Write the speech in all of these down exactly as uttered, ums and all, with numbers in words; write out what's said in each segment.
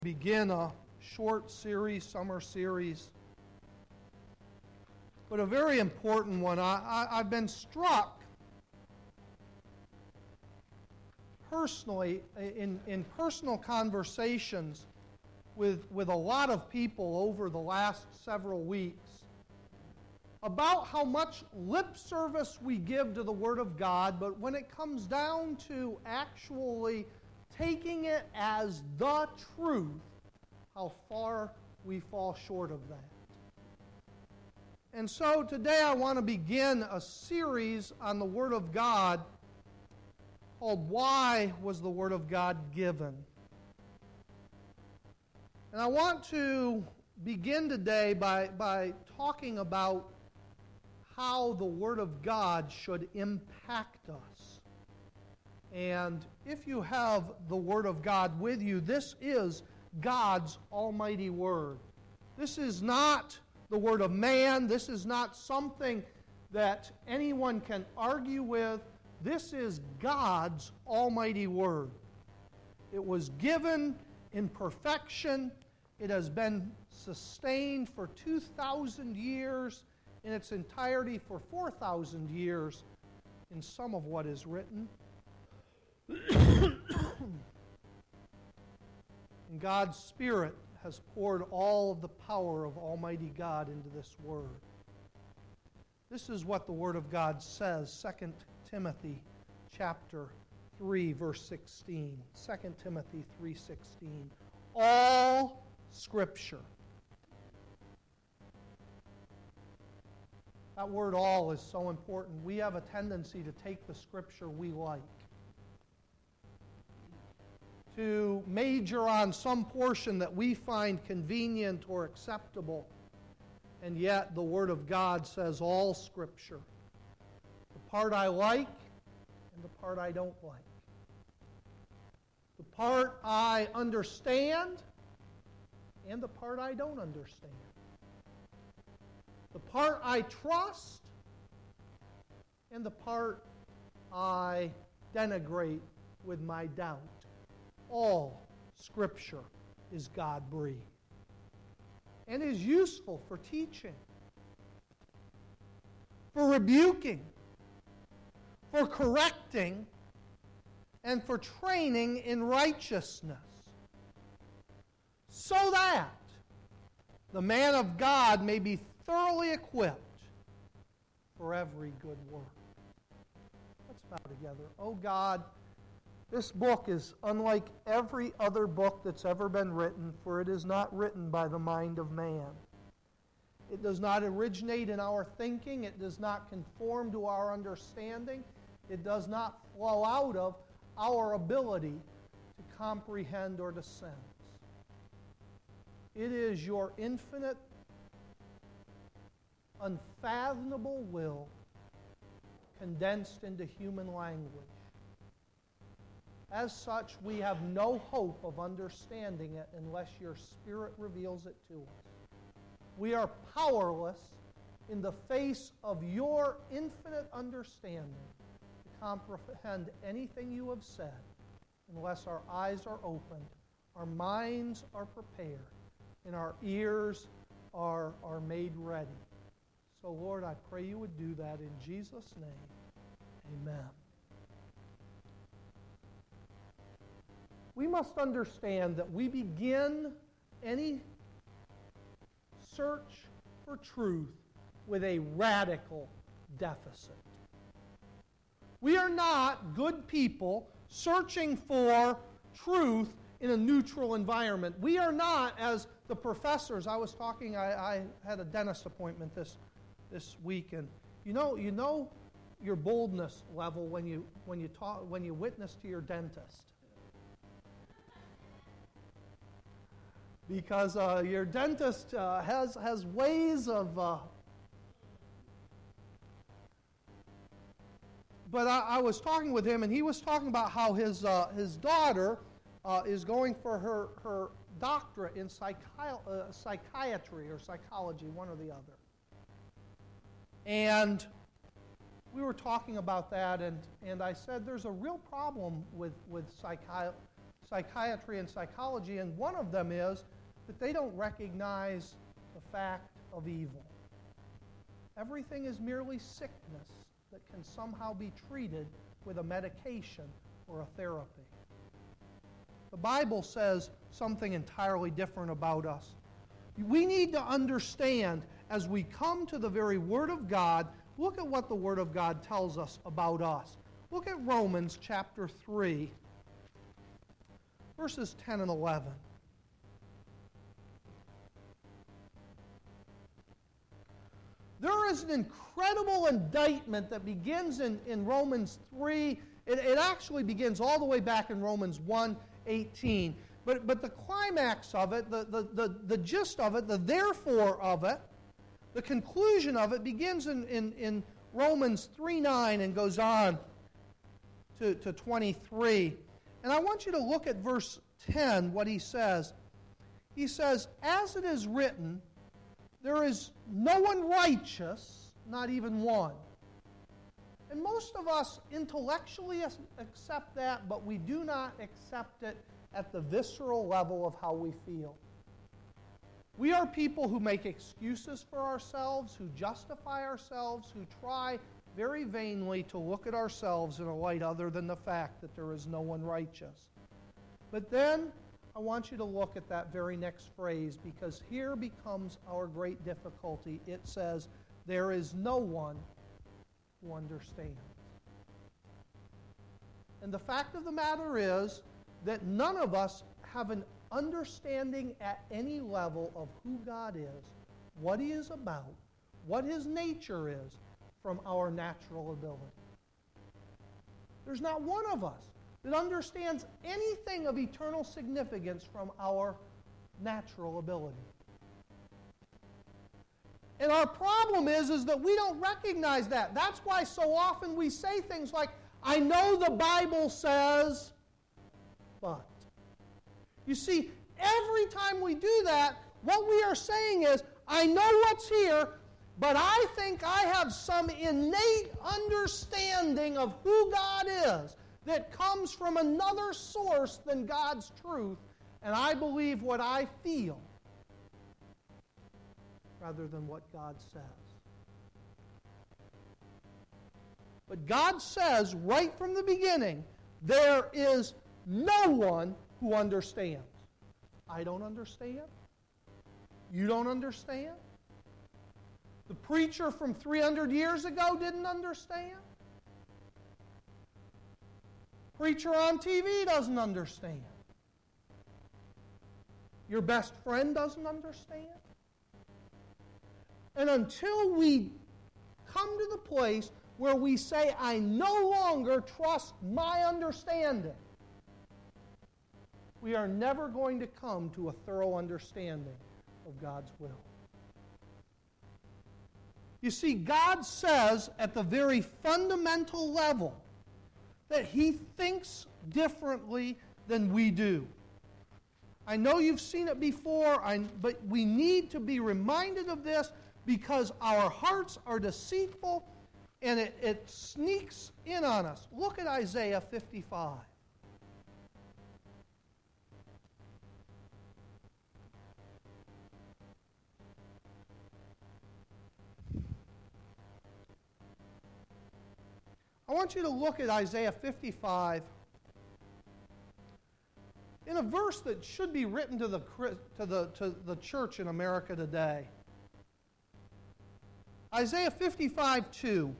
Begin a short series, summer series, but a very important one. I, I, I've been struck personally in, in personal conversations with, with a lot of people over the last several weeks about how much lip service we give to the Word of God, but when it comes down to actually taking it as the truth, how far we fall short of that. And so today I want to begin a series on the Word of God called Why Was the Word of God Given? And I want to begin today by, by talking about how the Word of God should impact us. And if you have the Word of God with you, this is God's almighty Word. This is not the Word of man. This is not something that anyone can argue with. This is God's almighty Word. It was given in perfection. It has been sustained for two thousand years, in its entirety for four thousand years in some of what is written. And God's Spirit has poured all of the power of Almighty God into this Word. This is what the Word of God says, Second Timothy chapter three, verse sixteen. Second Timothy three sixteen. All Scripture. That word all is so important. We have a tendency to take the Scripture we like, to major on some portion that we find convenient or acceptable, and yet the Word of God says all Scripture. The part I like and the part I don't like. The part I understand and the part I don't understand. The part I trust and the part I denigrate with my doubt. All Scripture is God-breathed and is useful for teaching, for rebuking, for correcting, and for training in righteousness, so that the man of God may be thoroughly equipped for every good work. Let's bow together. Oh God, this book is unlike every other book that's ever been written, for it is not written by the mind of man. It does not originate in our thinking. It does not conform to our understanding. It does not flow out of our ability to comprehend or to sense. It is your infinite, unfathomable will condensed into human language. As such, we have no hope of understanding it unless your Spirit reveals it to us. We are powerless in the face of your infinite understanding to comprehend anything you have said unless our eyes are opened, our minds are prepared, and our ears are, are made ready. So, Lord, I pray you would do that in Jesus' name. Amen. We must understand that we begin any search for truth with a radical deficit. We are not good people searching for truth in a neutral environment. We are not, as the professors, I was talking, I, I had a dentist appointment this, this week, and you know, you know your boldness level when you, when you, talk, when you witness to your dentist. Because uh, your dentist uh, has, has ways of... Uh, but I, I was talking with him, and he was talking about how his, uh, his daughter uh, is going for her, her doctorate in psychi- uh, psychiatry or psychology, one or the other. And we were talking about that, and, and I said there's a real problem with, with psychi- psychiatry and psychology, and one of them is that they don't recognize the fact of evil. Everything is merely sickness that can somehow be treated with a medication or a therapy. The Bible says something entirely different about us. We need to understand, as we come to the very Word of God, look at what the Word of God tells us about us. Look at Romans chapter three, verses ten and eleven. There is an incredible indictment that begins in, in Romans three. It, it actually begins all the way back in Romans one eighteen. But, but the climax of it, the, the, the, the gist of it, the therefore of it, the conclusion of it begins in, in, in Romans three nine and goes on to, to twenty-three. And I want you to look at verse ten, what he says. He says, as it is written, there is no one righteous, not even one. And most of us intellectually accept that, but we do not accept it at the visceral level of how we feel. We are people who make excuses for ourselves, who justify ourselves, who try very vainly to look at ourselves in a light other than the fact that there is no one righteous. But then I want you to look at that very next phrase, because here becomes our great difficulty. It says, there is no one who understands. And the fact of the matter is that none of us have an understanding at any level of who God is, what He is about, what His nature is, from our natural ability. There's not one of us that understands anything of eternal significance from our natural ability. And our problem is, is that we don't recognize that. That's why so often we say things like, I know the Bible says, but. You see, every time we do that, what we are saying is, I know what's here, but I think I have some innate understanding of who God is that comes from another source than God's truth, and I believe what I feel rather than what God says. But God says right from the beginning, there is no one who understands. I don't understand. You don't understand. The preacher from three hundred years ago didn't understand. Preacher on T V doesn't understand. Your best friend doesn't understand. And until we come to the place where we say, I no longer trust my understanding, we are never going to come to a thorough understanding of God's will. You see, God says at the very fundamental level that He thinks differently than we do. I know you've seen it before, I, but we need to be reminded of this because our hearts are deceitful and it, it sneaks in on us. Look at Isaiah fifty-five. I want you to look at Isaiah fifty-five in a verse that should be written to the, to the, to the church in America today. Isaiah fifty-five two.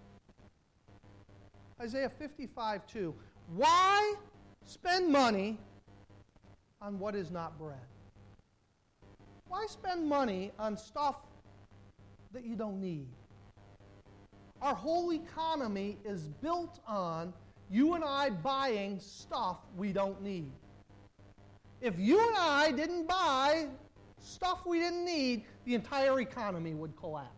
Isaiah fifty-five two. Why spend money on what is not bread? Why spend money on stuff that you don't need? Our whole economy is built on you and I buying stuff we don't need. If you and I didn't buy stuff we didn't need, the entire economy would collapse.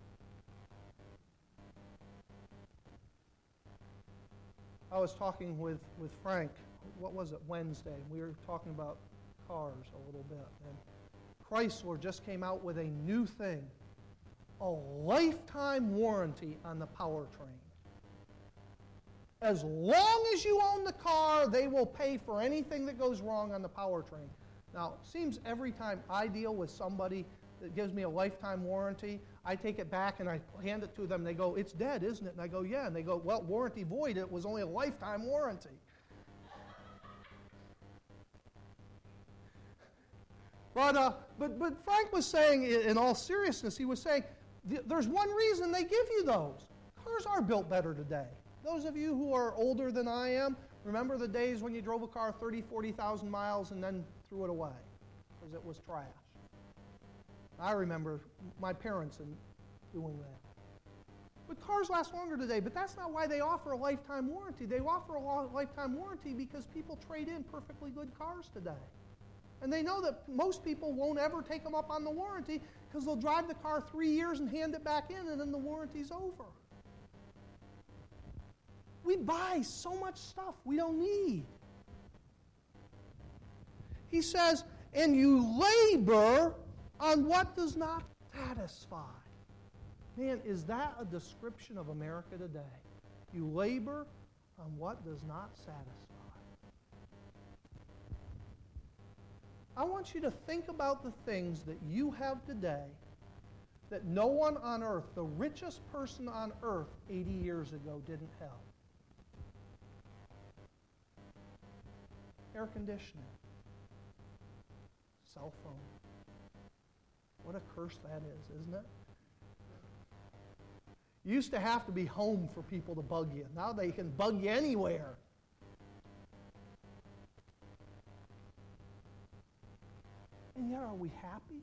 I was talking with, with Frank, what was it, Wednesday. We were talking about cars a little bit. And Chrysler just came out with a new thing, a lifetime warranty on the powertrain. As long as you own the car, they will pay for anything that goes wrong on the powertrain. Now, it seems every time I deal with somebody that gives me a lifetime warranty, I take it back and I hand it to them. They go, it's dead, isn't it? And I go, yeah. And they go, well, warranty void. It was only a lifetime warranty. But, uh, but, but Frank was saying, in all seriousness, he was saying, there's one reason they give you those. Cars are built better today. Those of you who are older than I am, remember the days when you drove a car thirty, forty thousand miles and then threw it away because it was trash. I remember my parents doing that. But cars last longer today, but that's not why they offer a lifetime warranty. They offer a lifetime warranty because people trade in perfectly good cars today. And they know that most people won't ever take them up on the warranty because they'll drive the car three years and hand it back in and then the warranty's over. We buy so much stuff we don't need. He says, and you labor on what does not satisfy. Man, is that a description of America today? You labor on what does not satisfy. I want you to think about the things that you have today that no one on earth, the richest person on earth eighty years ago, didn't have. Air conditioning, cell phone. What a curse that is, isn't it? You used to have to be home for people to bug you. Now they can bug you anywhere. And yet, are we happy?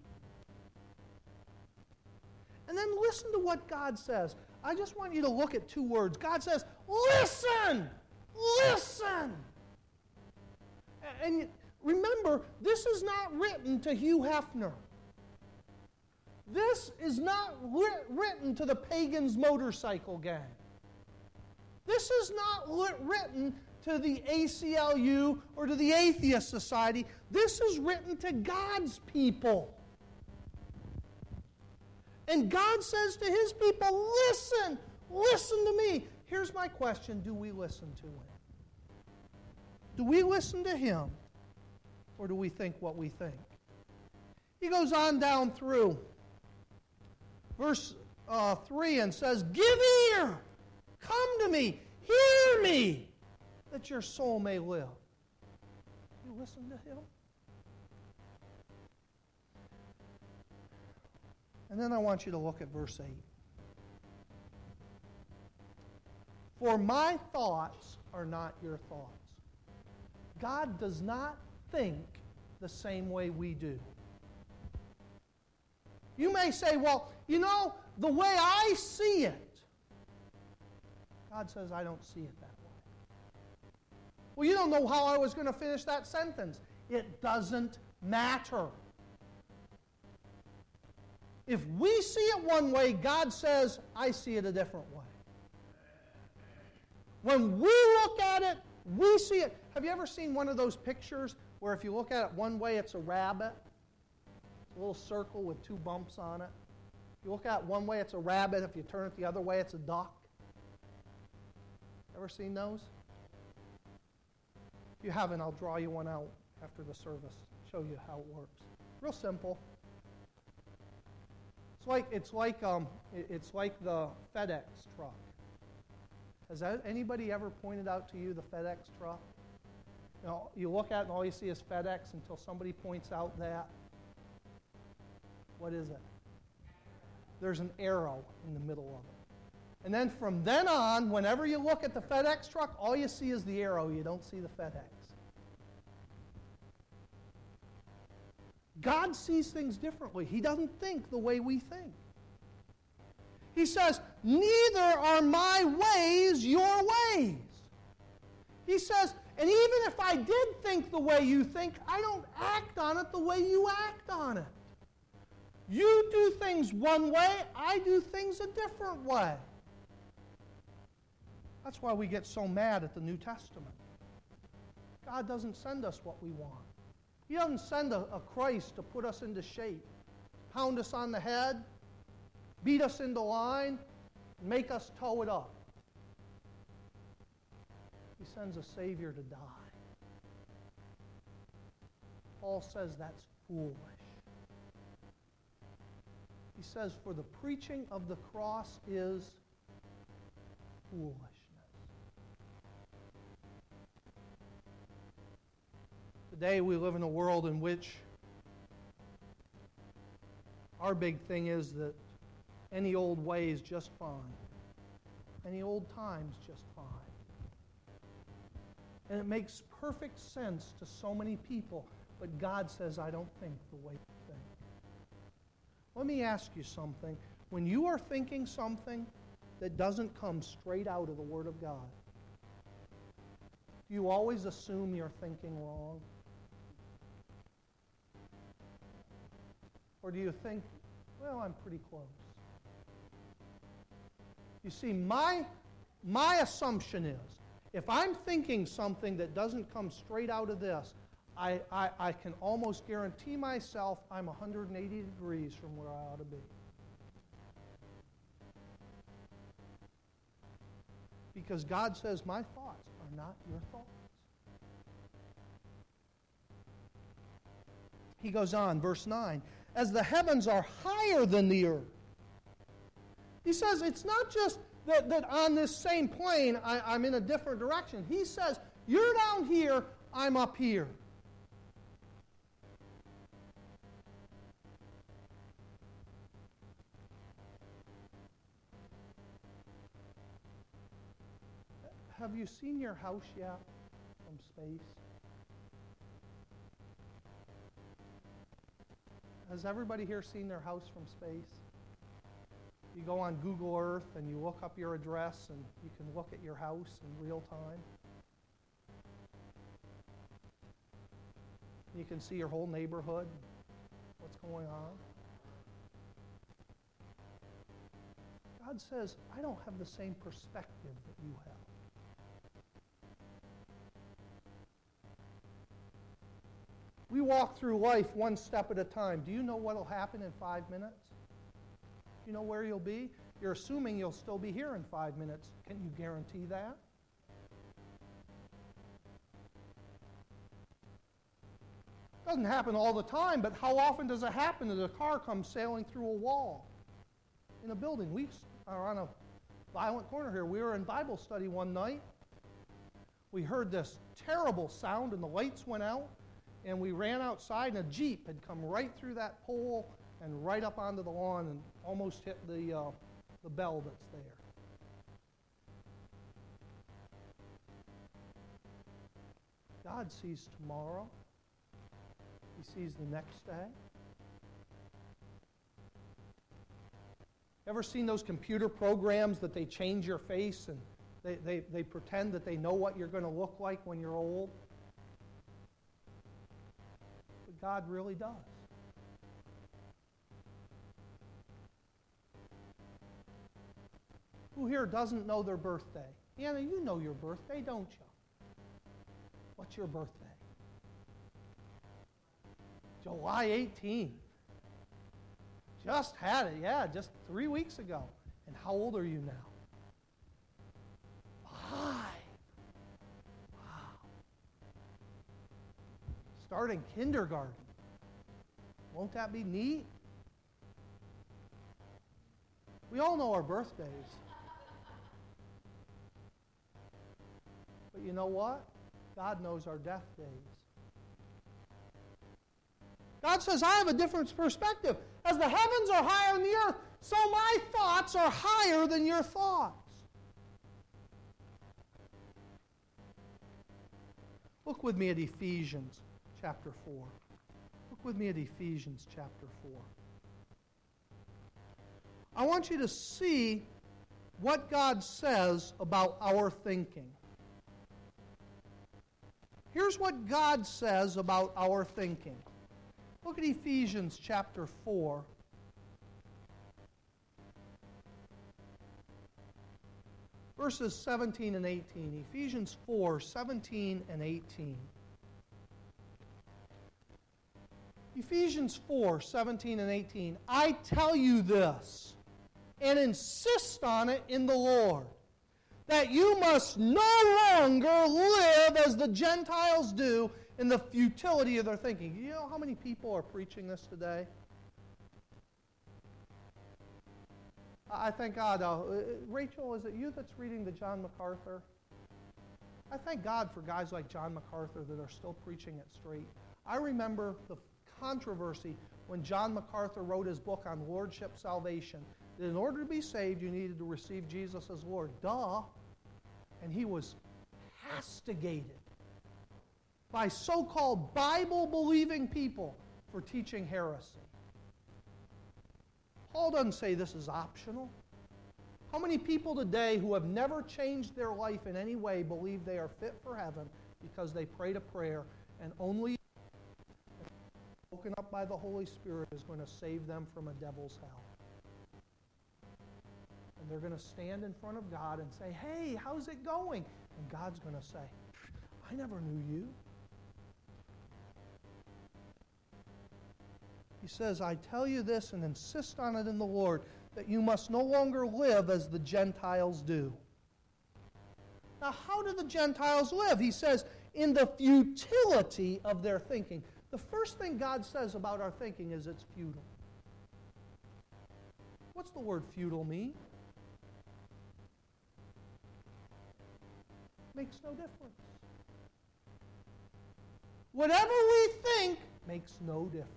And then listen to what God says. I just want you to look at two words. God says, listen! Listen! And remember, this is not written to Hugh Hefner. This is not written to the Pagans Motorcycle Gang. This is not written to the A C L U or to the Atheist Society. This is written to God's people. And God says to His people, listen, listen to me. Here's my question, do we listen to Him? Do we listen to Him, or do we think what we think? He goes on down through verse uh, three and says, give ear, come to me, hear me, that your soul may live. You listen to Him? And then I want you to look at verse eight. For my thoughts are not your thoughts. God does not think the same way we do. You may say, well, you know, the way I see it. God says, I don't see it that way. Well, you don't know how I was going to finish that sentence. It doesn't matter. If we see it one way, God says, I see it a different way. When we look at it, we see it. Have you ever seen one of those pictures where if you look at it one way, it's a rabbit? It's a little circle with two bumps on it. If you look at it one way, it's a rabbit. If you turn it the other way, it's a duck. Ever seen those? If you haven't, I'll draw you one out after the service, show you how it works. Real simple. It's like it's like um, it's like the FedEx truck. Has that, anybody ever pointed out to you the FedEx truck? You know, you look at it and all you see is FedEx until somebody points out that. What is it? There's an arrow in the middle of it. And then from then on, whenever you look at the FedEx truck, all you see is the arrow. You don't see the FedEx. God sees things differently. He doesn't think the way we think. He says, neither are my ways your ways. He says, and even if I did think the way you think, I don't act on it the way you act on it. You do things one way, I do things a different way. That's why we get so mad at the New Testament. God doesn't send us what we want. He doesn't send a, a Christ to put us into shape, pound us on the head, beat us into line, make us toe it up. He sends a Savior to die. Paul says that's foolish. He says, for the preaching of the cross is foolishness. Today we live in a world in which our big thing is that any old way is just fine. Any old time's just fine. And it makes perfect sense to so many people, but God says, I don't think the way you think. Let me ask you something. When you are thinking something that doesn't come straight out of the Word of God, do you always assume you're thinking wrong? Or do you think, well, I'm pretty close? You see, my, my assumption is, if I'm thinking something that doesn't come straight out of this, I, I, I can almost guarantee myself I'm one hundred eighty degrees from where I ought to be. Because God says, my thoughts are not your thoughts. He goes on, verse nine, as the heavens are higher than the earth. He says it's not just that, that on this same plane I, I'm in a different direction. He says, you're down here, I'm up here. Have you seen your house yet from space? Has everybody here seen their house from space? You go on Google Earth and you look up your address and you can look at your house in real time. You can see your whole neighborhood, what's going on. God says, I don't have the same perspective that you have. We walk through life one step at a time. Do you know what will happen in five minutes? Do you know where you'll be? You're assuming you'll still be here in five minutes. Can you guarantee that? Doesn't happen all the time, but how often does it happen that a car comes sailing through a wall in a building? We are on a violent corner here. We were in Bible study one night. We heard this terrible sound and the lights went out. And we ran outside, and a Jeep had come right through that pole and right up onto the lawn and almost hit the, uh, the bell that's there. God sees tomorrow. He sees the next day. Ever seen those computer programs that they change your face and they, they, they pretend that they know what you're going to look like when you're old? God really does. Who here doesn't know their birthday? Anna, you know your birthday, don't you? What's your birthday? July eighteenth. Just had it, yeah, just three weeks ago. And how old are you now? Five. Starting kindergarten. Won't that be neat? We all know our birthdays. But you know what? God knows our death days. God says, I have a different perspective. As the heavens are higher than the earth, so my thoughts are higher than your thoughts. Look with me at Ephesians chapter four. Look with me at Ephesians chapter four. I want you to see what God says about our thinking. Here's what God says about our thinking. Look at Ephesians chapter four. Verses seventeen and eighteen. Ephesians four, seventeen and eighteen. Ephesians four, seventeen and eighteen. I tell you this, and insist on it in the Lord, that you must no longer live as the Gentiles do in the futility of their thinking. You know how many people are preaching this today? I thank God. Uh, Rachel, is it you that's reading the John MacArthur? I thank God for guys like John MacArthur that are still preaching it straight. I remember the controversy when John MacArthur wrote his book on Lordship Salvation, that in order to be saved, you needed to receive Jesus as Lord. Duh. And he was castigated by so-called Bible-believing people for teaching heresy. Paul doesn't say this is optional. How many people today who have never changed their life in any way believe they are fit for heaven because they prayed a prayer and only spoken up by the Holy Spirit is going to save them from a devil's hell? And they're going to stand in front of God and say, hey, how's it going? And God's going to say, I never knew you. He says, I tell you this and insist on it in the Lord, that you must no longer live as the Gentiles do. Now, how do the Gentiles live? He says, in the futility of their thinking. The first thing God says about our thinking is it's futile. What's the word futile mean? Makes no difference. Whatever we think makes no difference.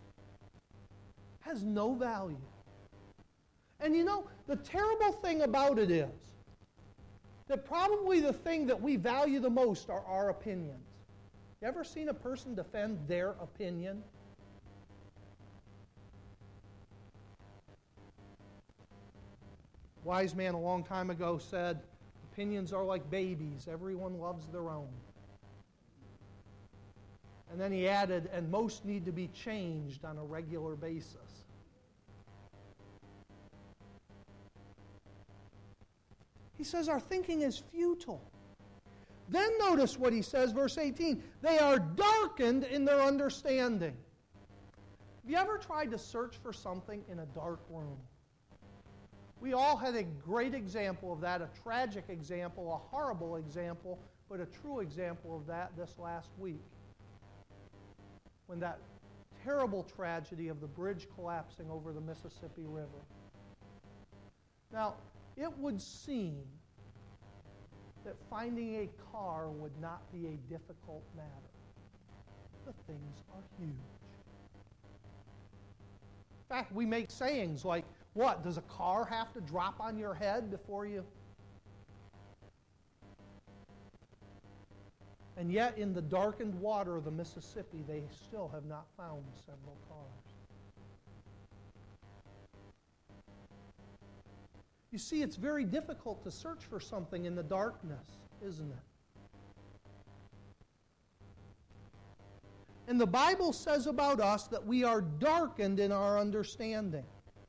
Has no value. And you know, the terrible thing about it is that probably the thing that we value the most are our opinions. You ever seen a person defend their opinion? A wise man a long time ago said, opinions are like babies. Everyone loves their own. And then he added, and most need to be changed on a regular basis. He says our thinking is futile. Then notice what he says, verse eighteen. They are darkened in their understanding. Have you ever tried to search for something in a dark room? We all had a great example of that, a tragic example, a horrible example, but a true example of that this last week. When that terrible tragedy of the bridge collapsing over the Mississippi River. Now, it would seem that finding a car would not be a difficult matter. The things are huge. In fact, we make sayings like, what, does a car have to drop on your head before you... And yet, in the darkened water of the Mississippi, they still have not found several cars. You see, it's very difficult to search for something in the darkness, isn't it? And the Bible says about us that we are darkened in our understanding.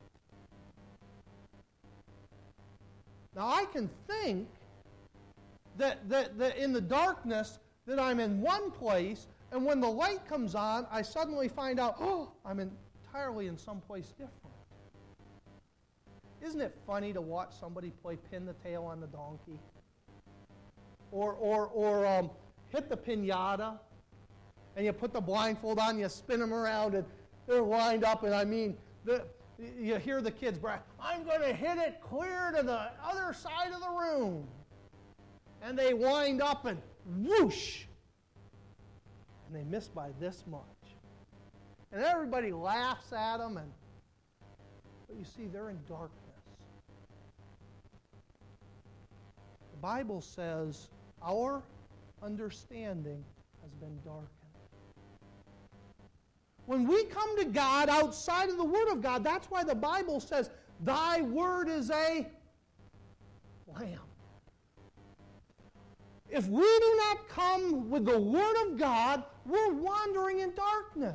Now, I can think that, that, that in the darkness that I'm in one place, and when the light comes on, I suddenly find out, oh, I'm entirely in someplace different. Isn't it funny to watch somebody play pin the tail on the donkey? Or, or, or um, hit the piñata, and you put the blindfold on, you spin them around, and they're lined up, and I mean, the, you hear the kids brag, I'm going to hit it clear to the other side of the room. And they wind up and whoosh, and they miss by this much. And everybody laughs at them, and but you see, they're in darkness. The Bible says our understanding has been darkened. When we come to God outside of the Word of God, that's why the Bible says, thy word is a lamp. If we do not come with the Word of God, we're wandering in darkness.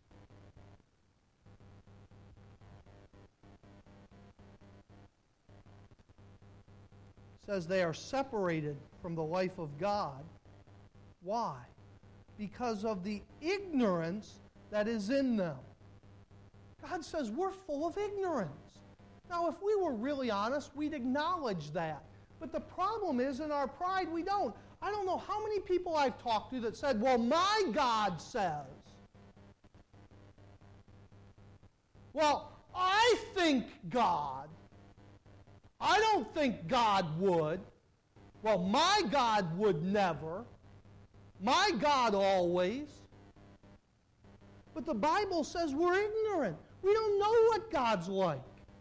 It says they are separated from the life of God. Why? Because of the ignorance that is in them. God says we're full of ignorance. Now, if we were really honest, we'd acknowledge that. But the problem is, in our pride, we don't. I don't know how many people I've talked to that said, well, my God says. Well, I think God. I don't think God would. Well, my God would never. My God always. But the Bible says we're ignorant. We don't know what God's like.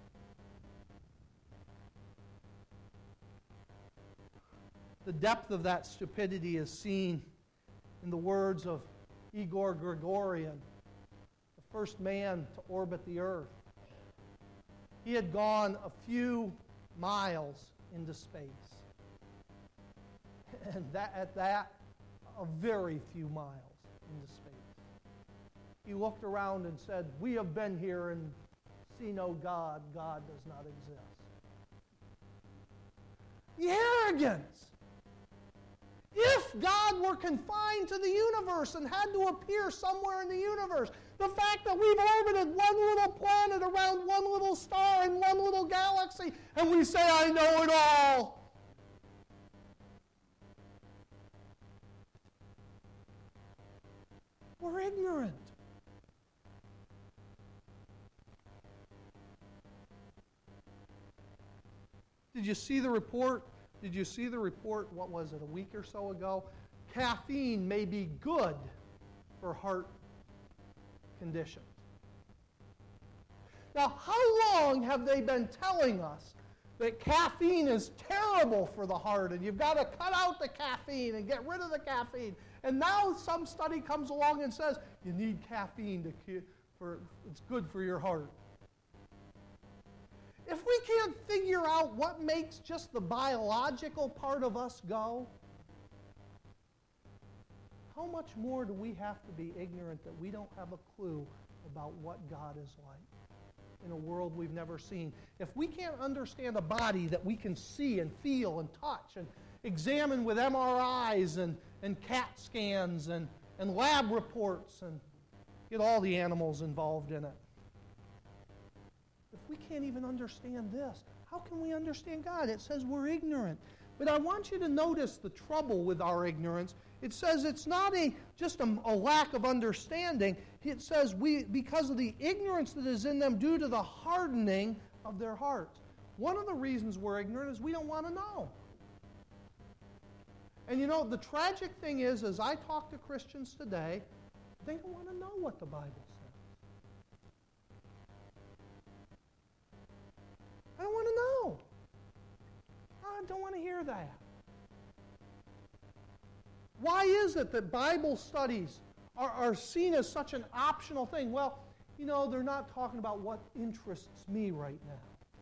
The depth of that stupidity is seen in the words of Igor Gregorian, the first man to orbit the earth. He had gone a few miles into space. And that, at that, a very few miles into space. He looked around and said, we have been here and see no God. God does not exist. The arrogance! If God were confined to the universe and had to appear somewhere in the universe, the fact that we've orbited one little planet around one little star in one little galaxy, and we say, I know it all. We're ignorant. Did you see the report? Did you see the report, what was it, a week or so ago? Caffeine may be good for heart conditions. Now, how long have they been telling us that caffeine is terrible for the heart and you've got to cut out the caffeine and get rid of the caffeine? And now some study comes along and says, you need caffeine to for it's good for your heart. If we can't figure out what makes just the biological part of us go, how much more do we have to be ignorant that we don't have a clue about what God is like in a world we've never seen? If we can't understand a body that we can see and feel and touch and examine with M R Is and, and CAT scans and, and lab reports and get all the animals involved in it, if we can't even understand this, how can we understand God? It says we're ignorant. But I want you to notice the trouble with our ignorance. It says it's not a just a, a lack of understanding. It says we because of the ignorance that is in them due to the hardening of their hearts. One of the reasons we're ignorant is we don't want to know. And you know, the tragic thing is, as I talk to Christians today, they don't want to know what the Bible says. I don't want to know. I don't want to hear that. Why is it that Bible studies are, are seen as such an optional thing? Well, you know, they're not talking about what interests me right now.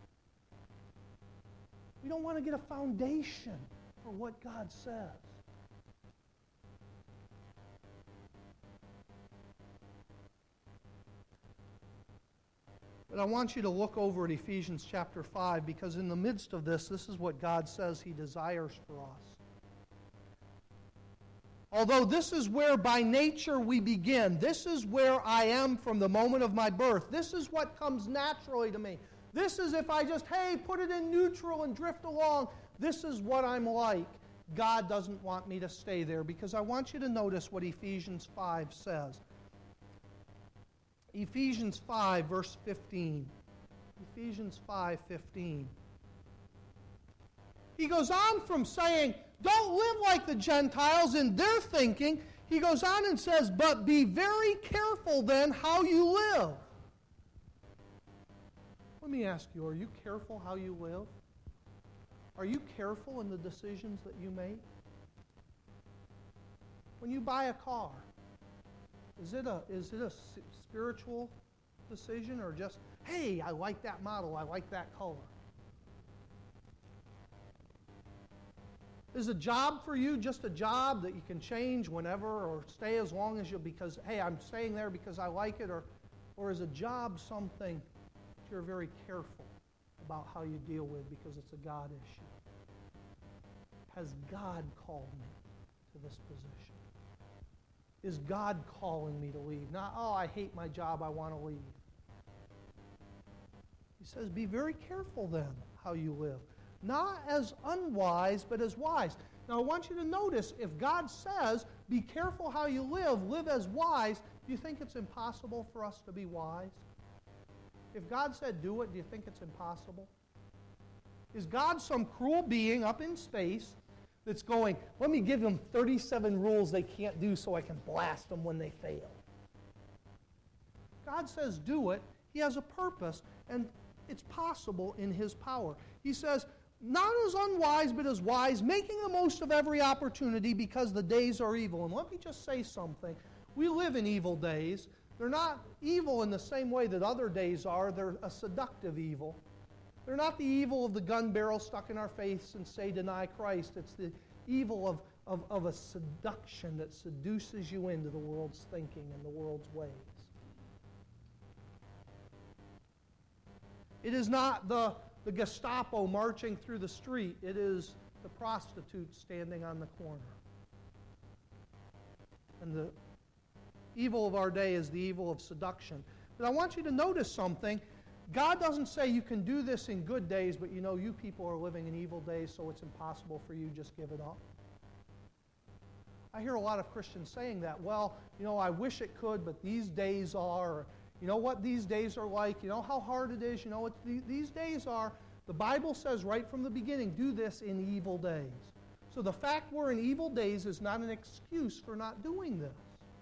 We don't want to get a foundation for what God says. But I want you to look over at Ephesians chapter five, because in the midst of this, this is what God says He desires for us. Although this is where by nature we begin, this is where I am from the moment of my birth, this is what comes naturally to me. This is if I just, hey, put it in neutral and drift along, this is what I'm like. God doesn't want me to stay there, because I want you to notice what Ephesians five says. Ephesians five, verse fifteen. Ephesians five, fifteen. He goes on from saying, don't live like the Gentiles in their thinking. He goes on and says, but be very careful then how you live. Let me ask you, are you careful how you live? Are you careful in the decisions that you make? When you buy a car, is it a, is it a spiritual decision or just, hey, I like that model, I like that color? Is a job for you just a job that you can change whenever or stay as long as you, because, hey, I'm staying there because I like it, or, or is a job something that you're very careful about how you deal with because it's a God issue? Has God called me to this position? Is God calling me to leave? Not, oh, I hate my job, I want to leave. He says, be very careful then how you live. not as unwise, but as wise. Now, I want you to notice, if God says, be careful how you live, live as wise, do you think it's impossible for us to be wise? If God said do it, do you think it's impossible? Is God some cruel being up in space that's going, let me give them thirty-seven rules they can't do so I can blast them when they fail? God says do it. He has a purpose, and it's possible in His power. He says, not as unwise, but as wise, making the most of every opportunity because the days are evil. And let me just say something. We live in evil days. They're not evil in the same way that other days are. They're a seductive evil. They're not the evil of the gun barrel stuck in our face and say, deny Christ. It's the evil of, of, of a seduction that seduces you into the world's thinking and the world's ways. It is not the, the Gestapo marching through the street. It is the prostitute standing on the corner. And the evil of our day is the evil of seduction. But I want you to notice something. God doesn't say you can do this in good days, but you know you people are living in evil days, so it's impossible for you. Just give it up. I hear a lot of Christians saying that. Well, you know, I wish it could, but these days are. Or, you know what these days are like? You know how hard it is? You know what these days are? The Bible says right from the beginning, do this in evil days. So the fact we're in evil days is not an excuse for not doing this.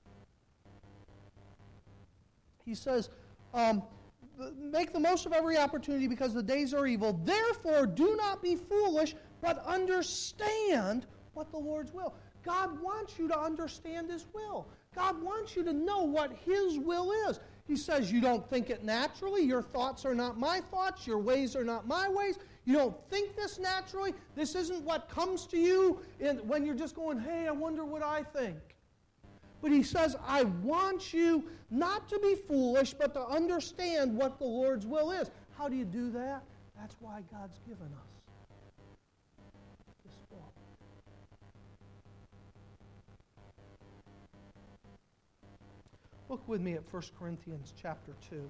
He says, um, make the most of every opportunity because the days are evil. Therefore, do not be foolish, but understand what the Lord's will. God wants you to understand His will. God wants you to know what His will is. He says you don't think it naturally. Your thoughts are not my thoughts. Your ways are not my ways. You don't think this naturally. This isn't what comes to you in, when you're just going, hey, I wonder what I think. But He says, I want you not to be foolish, but to understand what the Lord's will is. How do you do that? That's why God's given us this book. Look with me at First Corinthians chapter two.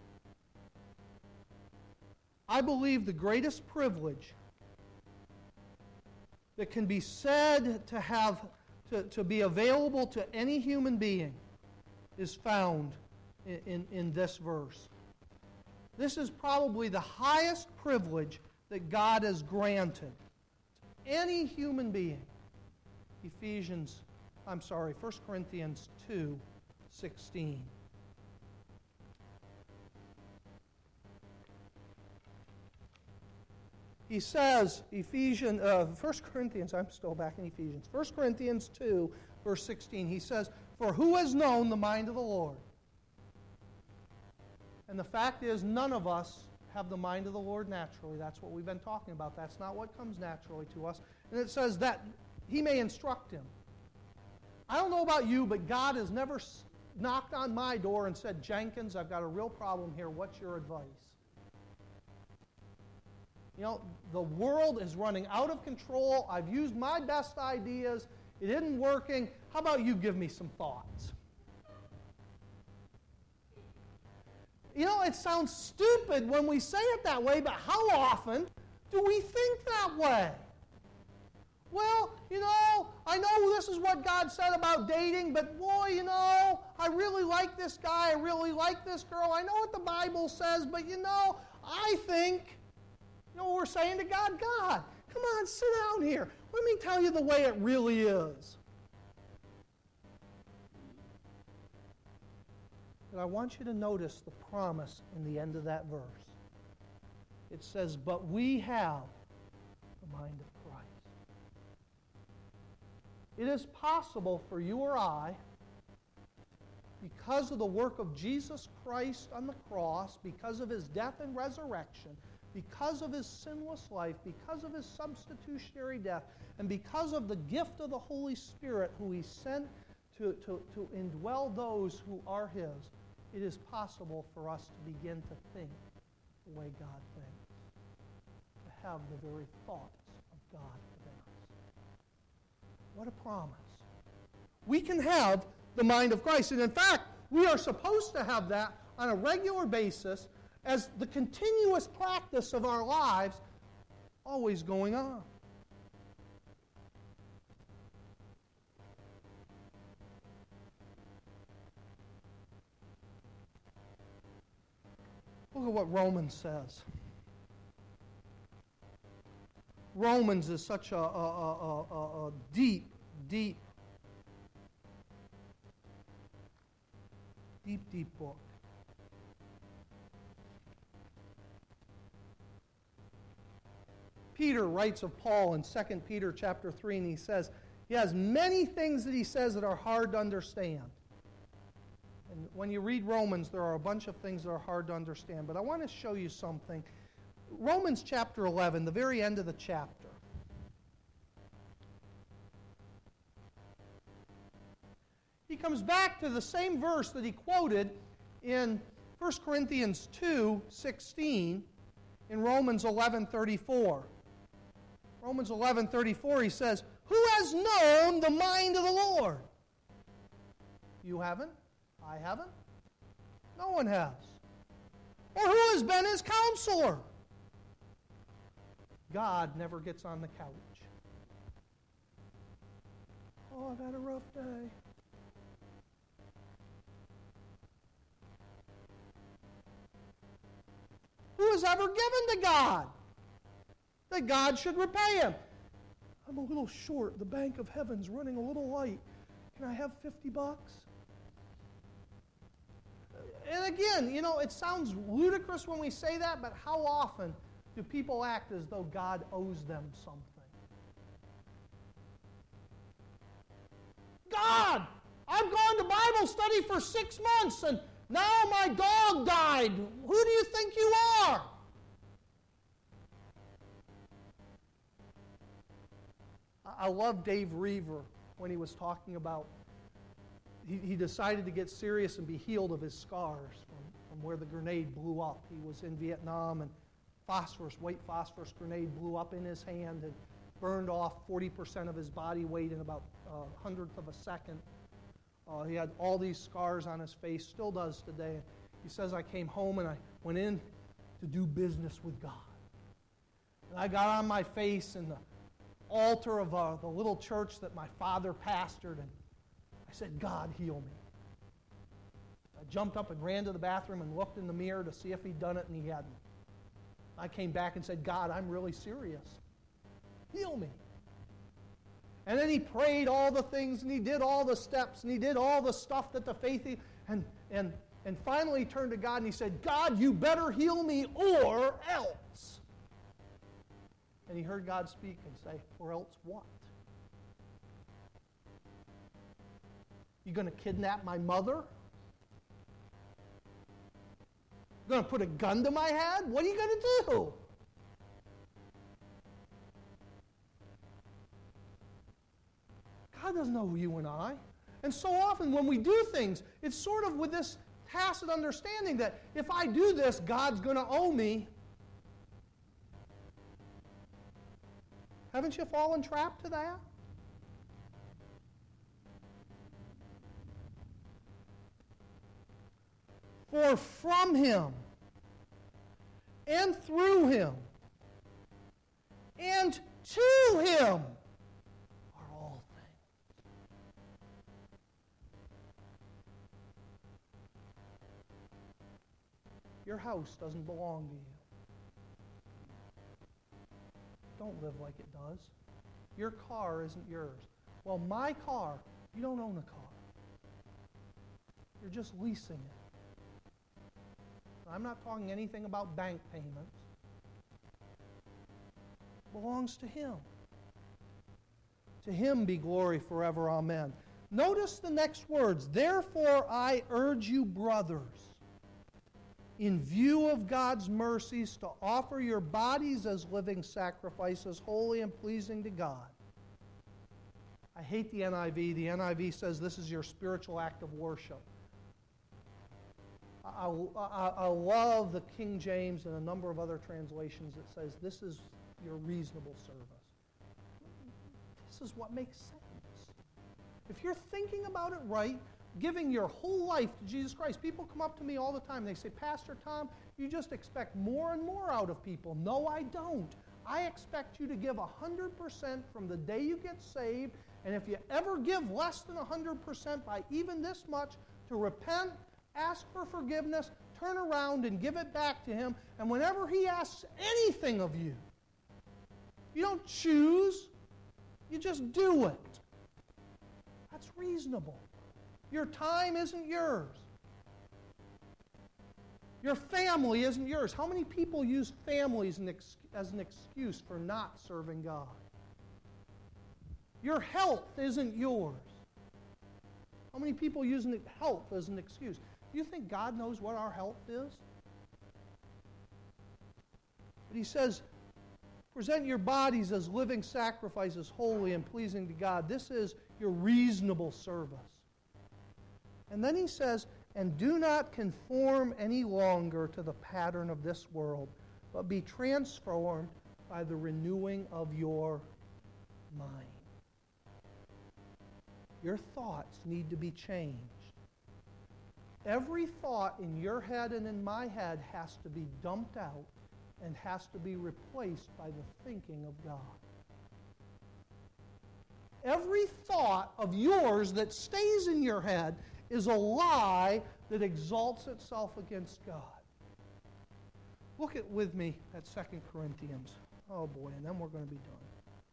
I believe the greatest privilege that can be said to have to, to be available to any human being is found in, in, in this verse. This is probably the highest privilege that God has granted to any human being. Ephesians, I'm sorry, First Corinthians two sixteen. He says, Ephesians, uh, First Corinthians, I'm still back in Ephesians. First Corinthians two, verse sixteen, he says, for who has known the mind of the Lord? And the fact is, none of us have the mind of the Lord naturally. That's what we've been talking about. That's not what comes naturally to us. And it says that He may instruct him. I don't know about you, but God has never knocked on my door and said, Jenkins, I've got a real problem here. What's your advice? You know, the world is running out of control. I've used my best ideas. It isn't working. How about you give me some thoughts? You know, it sounds stupid when we say it that way, but how often do we think that way? Well, you know, I know this is what God said about dating, but boy, you know, I really like this guy. I really like this girl. I know what the Bible says, but you know, I think... You know what we're saying to God? God, come on, sit down here. Let me tell you the way it really is. But I want you to notice the promise in the end of that verse. It says, but we have the mind of Christ. It is possible for you or I, because of the work of Jesus Christ on the cross, because of His death and resurrection, because of His sinless life, because of His substitutionary death, and because of the gift of the Holy Spirit who He sent to, to, to indwell those who are His, it is possible for us to begin to think the way God thinks, to have the very thoughts of God within us. What a promise. We can have the mind of Christ, and in fact, we are supposed to have that on a regular basis as the continuous practice of our lives Always going on. Look at what Romans says. Romans is such a, a, a, a, a deep, deep, deep, deep book. Peter writes of Paul in Second Peter chapter three, and he says, he has many things that he says that are hard to understand. And when you read Romans, there are a bunch of things that are hard to understand. But I want to show you something. Romans chapter eleven, the very end of the chapter. He comes back to the same verse that he quoted in First Corinthians two sixteen in Romans eleven thirty-four. Romans eleven thirty-four, he says, "Who has known the mind of the Lord?" You haven't? I haven't? No one has. Or who has been his counselor? God never gets on the couch. Oh, I've had a rough day. Who has ever given to God that God should repay him? I'm a little short. The bank of heaven's running a little light. Can I have fifty bucks? And again, you know, it sounds ludicrous when we say that, but how often do people act as though God owes them something? God, I've gone to Bible study for six months and now my dog died. Who do you think you are? I love Dave Reaver when he was talking about He, he decided to get serious and be healed of his scars from, from where the grenade blew up. He was in Vietnam and phosphorus, white phosphorus grenade blew up in his hand and burned off forty percent of his body weight in about a hundredth of a second. Uh, he had all these scars on his face, still does today. He says, I came home and I went in to do business with God. And I got on my face in the altar of uh, the little church that my father pastored, and I said, God, heal me. I jumped up and ran to the bathroom and looked in the mirror to see if he'd done it, and he hadn't. I came back and said, God, I'm really serious. Heal me. And then he prayed all the things, and he did all the steps, and he did all the stuff that the faith... And, and, and finally he turned to God and he said, God, you better heal me or else. And he heard God speak and say, or else what? You going to kidnap my mother? You going to put a gun to my head? What are you going to do? God doesn't know you and I. And so often when we do things, it's sort of with this tacit understanding that if I do this, God's going to owe me. Haven't you fallen trapped to that? For from him, and through him, and to him are all things. Your house doesn't belong to you. Don't live like it does. Your car isn't yours. Well, my car, you don't own a car. You're just leasing it. I'm not talking anything about bank payments. It belongs to him. To him be glory forever. Amen. Notice the next words. Therefore I urge you, brothers, in view of God's mercies, to offer your bodies as living sacrifices, holy and pleasing to God. I hate the N I V. The N I V says this is your spiritual act of worship. I, I, I love the King James and a number of other translations that says this is your reasonable service. This is what makes sense. If you're thinking about it right, giving your whole life to Jesus Christ, people come up to me all the time. They say, Pastor Tom, you just expect more and more out of people. No, I don't. I expect you to give one hundred percent from the day you get saved, and if you ever give less than one hundred percent by even this much, to repent, ask for forgiveness, turn around and give it back to Him, and whenever He asks anything of you, you don't choose, you just do it. That's reasonable. Your time isn't yours. Your family isn't yours. How many people use families as an excuse for not serving God? Your health isn't yours. How many people use health as an excuse? Do you think God knows what our health is? But He says, present your bodies as living sacrifices, holy and pleasing to God. This is your reasonable service. And then He says, and do not conform any longer to the pattern of this world, but be transformed by the renewing of your mind. Your thoughts need to be changed. Every thought in your head and in my head has to be dumped out and has to be replaced by the thinking of God. Every thought of yours that stays in your head is a lie that exalts itself against God. Look at with me at Second Corinthians. Oh boy, and then we're going to be done.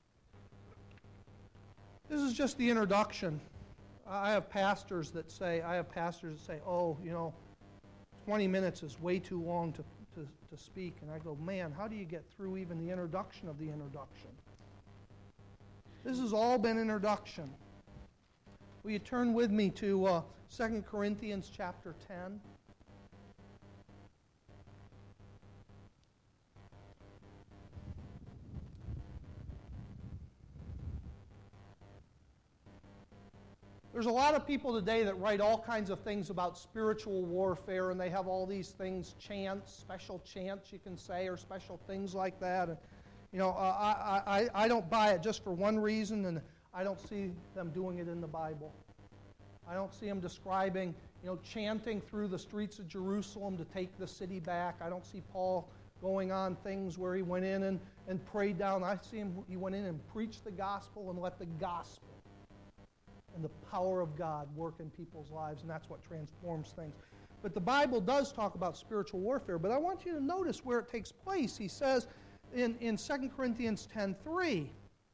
This is just the introduction. I have pastors that say, I have pastors that say, oh, you know, twenty minutes is way too long to, to, to speak. And I go, man, how do you get through even the introduction of the introduction? This has all been introduction. Will you turn with me to uh, Second Corinthians chapter ten? There's a lot of people today that write all kinds of things about spiritual warfare, and they have all these things, chants, special chants you can say, or special things like that. And, you know, uh, I, I, I don't buy it just for one reason, and I don't see them doing it in the Bible. I don't see them describing, you know, chanting through the streets of Jerusalem to take the city back. I don't see Paul going on things where he went in and, and prayed down. I see him, he went in and preached the gospel and let the gospel and the power of God work in people's lives, and that's what transforms things. But the Bible does talk about spiritual warfare, but I want you to notice where it takes place. He says in, in Second Corinthians ten three,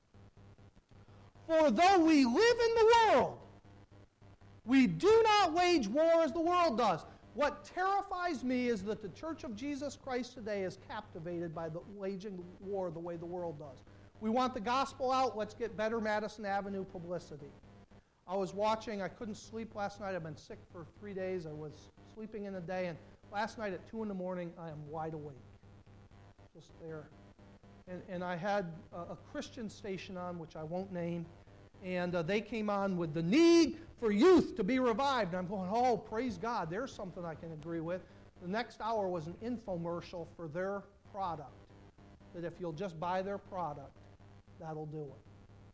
for though we live in the world, we do not wage war as the world does. What terrifies me is that the Church of Jesus Christ today is captivated by the waging war the way the world does. We want the gospel out, let's get better Madison Avenue publicity. I was watching, I couldn't sleep last night. I've been sick for three days. I was sleeping in the day, and last night at two in the morning, I am wide awake. Just there. And, and I had a, a Christian station on, which I won't name, and uh, they came on with the need for youth to be revived. And I'm going, oh, praise God, there's something I can agree with. The next hour was an infomercial for their product, that if you'll just buy their product, that'll do it.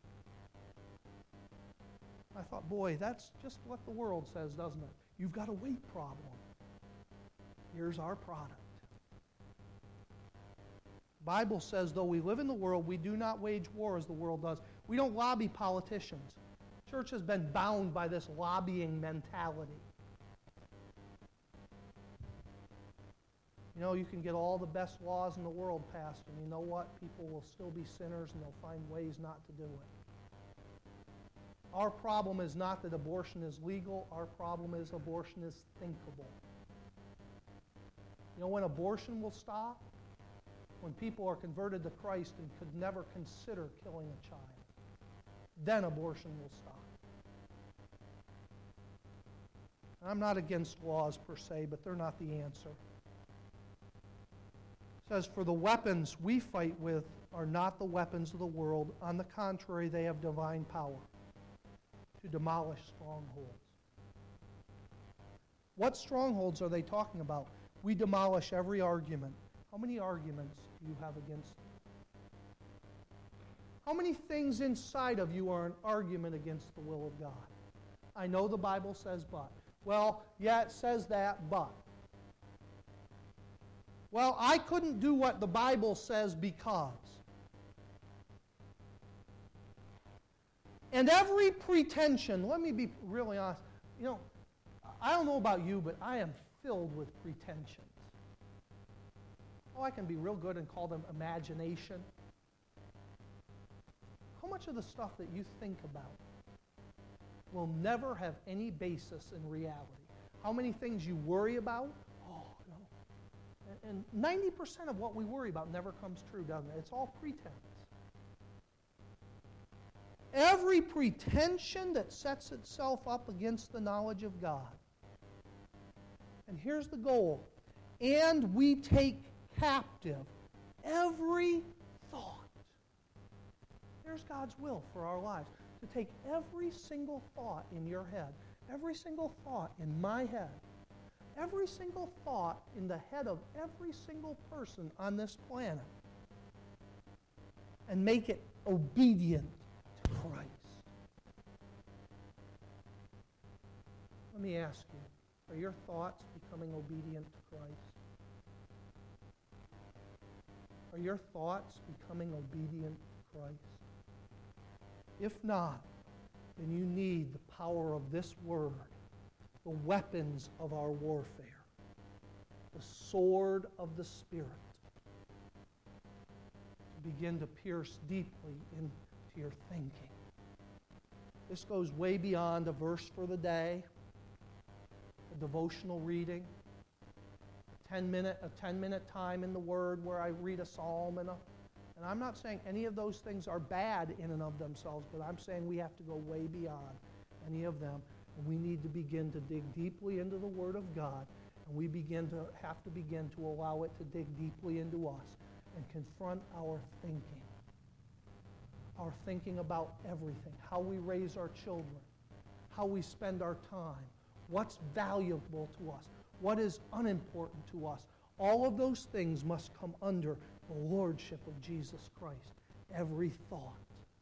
I thought, boy, that's just what the world says, doesn't it? You've got a weight problem. Here's our product. The Bible says, though we live in the world, we do not wage war as the world does. We don't lobby politicians. The church has been bound by this lobbying mentality. You know, you can get all the best laws in the world passed, and you know what? People will still be sinners, and they'll find ways not to do it. Our problem is not that abortion is legal. Our problem is abortion is thinkable. You know when abortion will stop? When people are converted to Christ and could never consider killing a child. Then abortion will stop. I'm not against laws per se, but they're not the answer. It says, for the weapons we fight with are not the weapons of the world. On the contrary, they have divine power to demolish strongholds. What strongholds are they talking about? We demolish every argument. How many arguments do you have against them? How many things inside of you are an argument against the will of God? I know the Bible says but. Well, yeah, it says that, but. Well, I couldn't do what the Bible says because. And every pretension, let me be really honest, you know, I don't know about you, but I am filled with pretensions. Oh, I can be real good and call them imagination. How much of the stuff that you think about will never have any basis in reality? How many things you worry about? Oh, no. And ninety percent of what we worry about never comes true, doesn't it? It's all pretense. Every pretension that sets itself up against the knowledge of God. And here's the goal. And we take captive every thought. There's God's will for our lives. To take every single thought in your head, every single thought in my head, every single thought in the head of every single person on this planet, and make it obedient to Christ. Let me ask you, are your thoughts becoming obedient to Christ? Are your thoughts becoming obedient to Christ? If not, then you need the power of this word, the weapons of our warfare, the sword of the Spirit, to begin to pierce deeply into your thinking. This goes way beyond a verse for the day, a devotional reading, ten minute, a ten-minute time in the Word where I read a psalm and a And I'm not saying any of those things are bad in and of themselves, but I'm saying we have to go way beyond any of them. And we need to begin to dig deeply into the Word of God. And we begin to have to begin to allow it to dig deeply into us and confront our thinking. Our thinking about everything. How we raise our children. How we spend our time. What's valuable to us. What is unimportant to us. All of those things must come under the lordship of Jesus Christ. Every thought.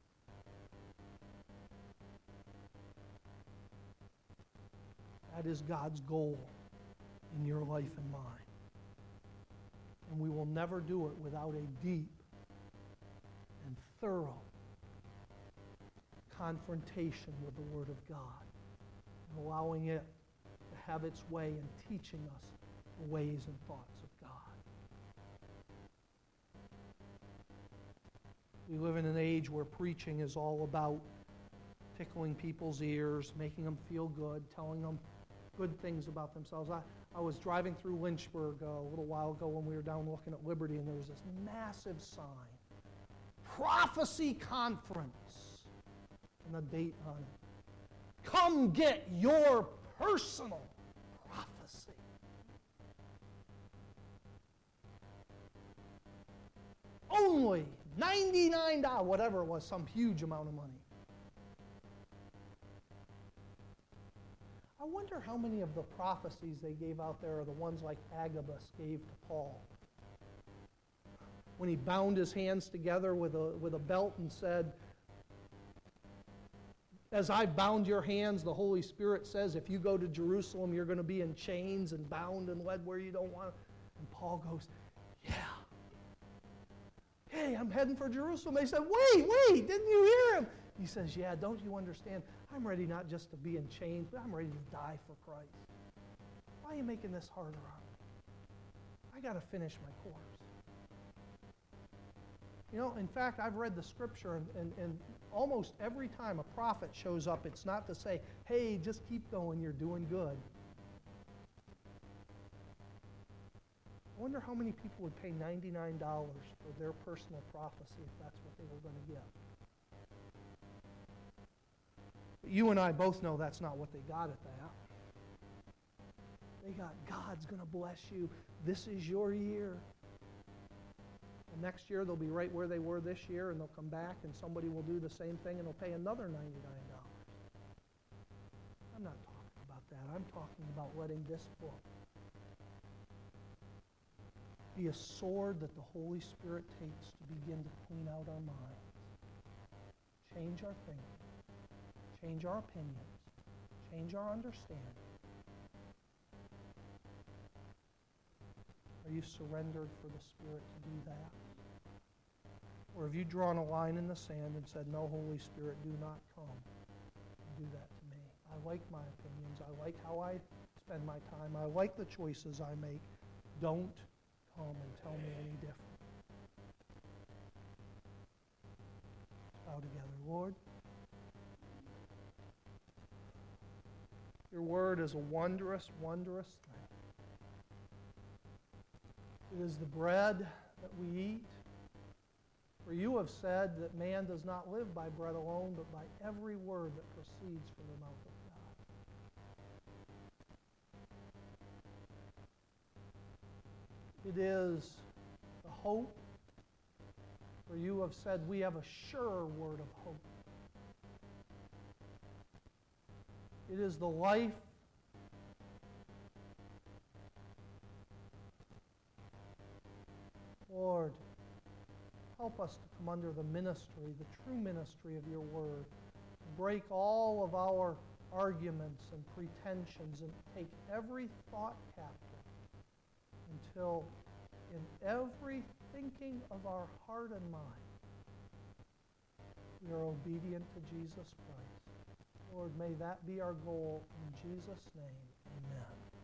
That is God's goal in your life and mine. And we will never do it without a deep and thorough confrontation with the Word of God and allowing it to have its way in teaching us the ways and thoughts of God. We live in an age where preaching is all about tickling people's ears, making them feel good, telling them good things about themselves. I, I was driving through Lynchburg uh, a little while ago when we were down looking at Liberty, and there was this massive sign, Prophecy Conference, and a date on it. Come get your personal prophecy. Only ninety-nine dollars, whatever it was, some huge amount of money. I wonder how many of the prophecies they gave out there are the ones like Agabus gave to Paul. When he bound his hands together with a, with a belt and said, as I bound your hands, the Holy Spirit says, if you go to Jerusalem, you're going to be in chains and bound and led where you don't want to. And Paul goes, yeah. Hey, I'm heading for Jerusalem. They said, wait, wait, didn't you hear him? He says, yeah, don't you understand? I'm ready not just to be in chains, but I'm ready to die for Christ. Why are you making this harder on me? I got to finish my course. You know, in fact, I've read the scripture, and, and, and almost every time a prophet shows up, it's not to say, hey, just keep going, you're doing good. I wonder how many people would pay ninety-nine dollars for their personal prophecy if that's what they were going to get. But you and I both know that's not what they got at that. They got, God's going to bless you. This is your year. And next year they'll be right where they were this year, and they'll come back and somebody will do the same thing and they'll pay another ninety-nine dollars. I'm not talking about that. I'm talking about letting this book be a sword that the Holy Spirit takes to begin to clean out our minds, change our thinking, change our opinions, change our understanding. Are you surrendered for the Spirit to do that? Or have you drawn a line in the sand and said, no, Holy Spirit, do not come and do that to me. I like my opinions. I like how I spend my time. I like the choices I make. Don't come and tell me any different. Bow together, Lord. Your word is a wondrous, wondrous thing. It is the bread that we eat. For you have said that man does not live by bread alone, but by every word that proceeds from the mouth of God. It is the hope. For you have said we have a sure word of hope. It is the life. Lord, help us to come under the ministry, the true ministry of your word. Break all of our arguments and pretensions and take every thought captive until in every thinking of our heart and mind we are obedient to Jesus Christ. Lord, may that be our goal. In Jesus' name, amen.